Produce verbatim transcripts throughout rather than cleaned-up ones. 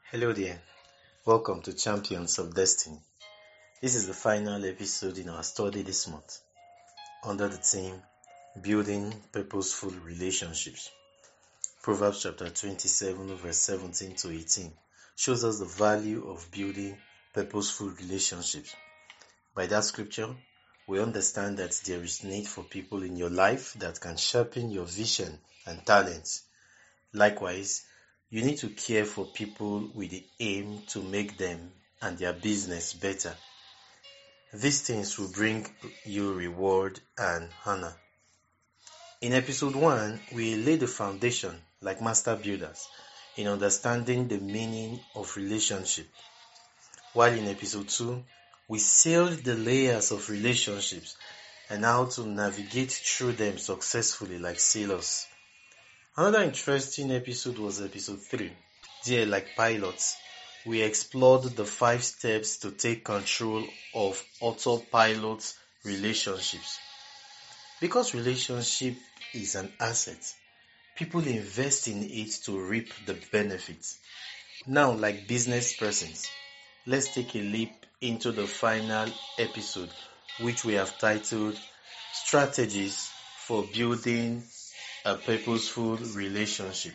Hello there, welcome to Champions of Destiny. This is the final episode in our study this month under the theme Building Purposeful Relationships. Proverbs chapter twenty-seven, verse seventeen to eighteen shows us the value of building purposeful relationships. By that scripture, we understand that there is need for people in your life that can sharpen your vision and talents. Likewise, you need to care for people with the aim to make them and their business better. These things will bring you reward and honor. In episode one, we laid the foundation like master builders in understanding the meaning of relationship. While in episode two, we sailed the layers of relationships and how to navigate through them successfully like sailors. Another interesting episode was episode three. There, like pilots, we explored the five steps to take control of autopilot relationships. Because relationship is an asset, people invest in it to reap the benefits. Now, like business persons, let's take a leap into the final episode, which we have titled Strategies for Building a Purposeful Relationship.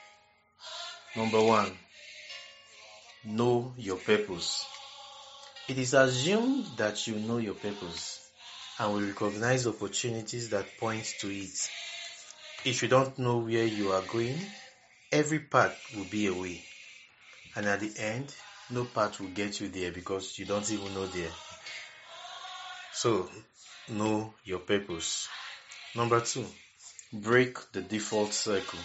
Number one, know your purpose. It is assumed that you know your purpose and will recognize opportunities that point to it. If you don't know where you are going, every path will be a way. And at the end, no path will get you there because you don't even know there. So, know your purpose. Number two, break the default circle.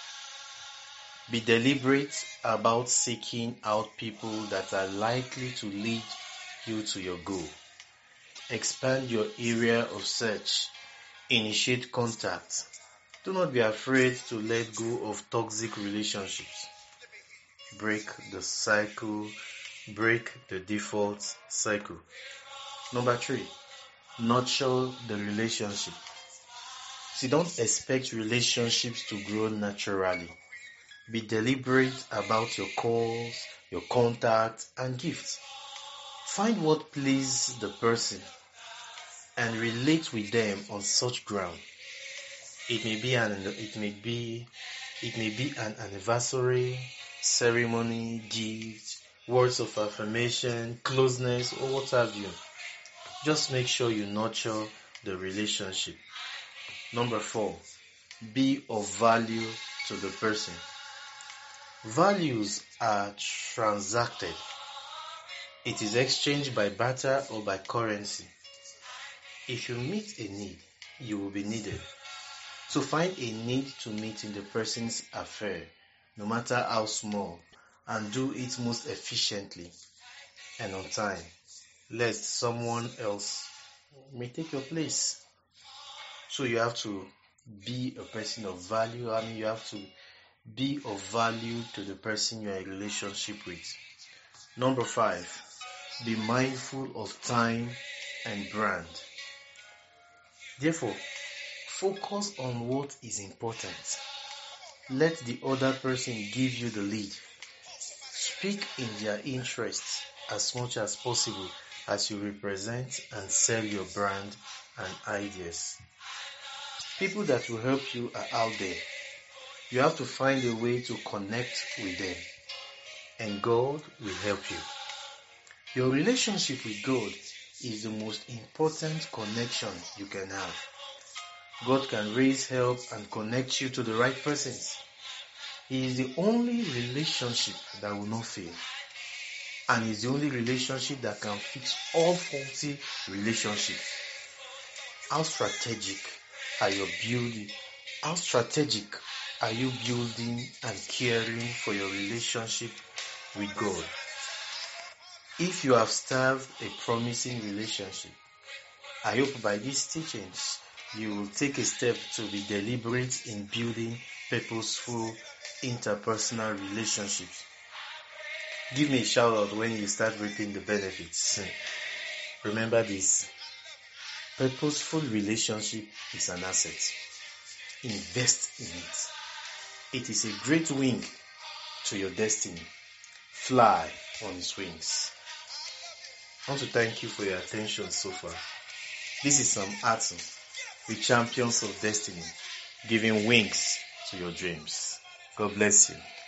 Be deliberate about seeking out people that are likely to lead you to your goal. Expand your area of search. Initiate contact. Do not be afraid to let go of toxic relationships. Break the cycle. Break the default cycle. Number three, nurture the relationship. See, don't expect relationships to grow naturally. Be deliberate about your calls, your contacts, and gifts. Find what pleases the person and relate with them on such ground. It may be an it may be it may be an anniversary, ceremony, gift, words of affirmation, closeness, or what have you. Just make sure you nurture the relationship. Number four, be of value to the person. Values are transacted. It is exchanged by barter or by currency. If you meet a need, you will be needed. So find a need to meet in the person's affair, no matter how small, and do it most efficiently and on time, lest someone else may take your place. So you have to be a person of value. I mean, you have to be of value to the person you are in a relationship with. Number five, be mindful of time and brand. Therefore, focus on what is important. Let the other person give you the lead. Speak in their interests as much as possible as you represent and sell your brand and ideas. People that will help you are out there. You have to find a way to connect with them, and God will help you. Your relationship with God is the most important connection you can have. God can raise help and connect you to the right persons. He is the only relationship that will not fail, and is the only relationship that can fix all faulty relationships. How strategic are you building? How strategic are you building and caring for your relationship with God? If you have starved a promising relationship, I hope by these teachings you will take a step to be deliberate in building purposeful interpersonal relationships. Give me a shout out when you start reaping the benefits. Remember this: purposeful relationship is an asset. Invest in it. It is a great wing to your destiny. fly on his wings. I want to thank you for your attention so far. This is Sam Atsu with Champions of Destiny, giving wings to your dreams. God bless you.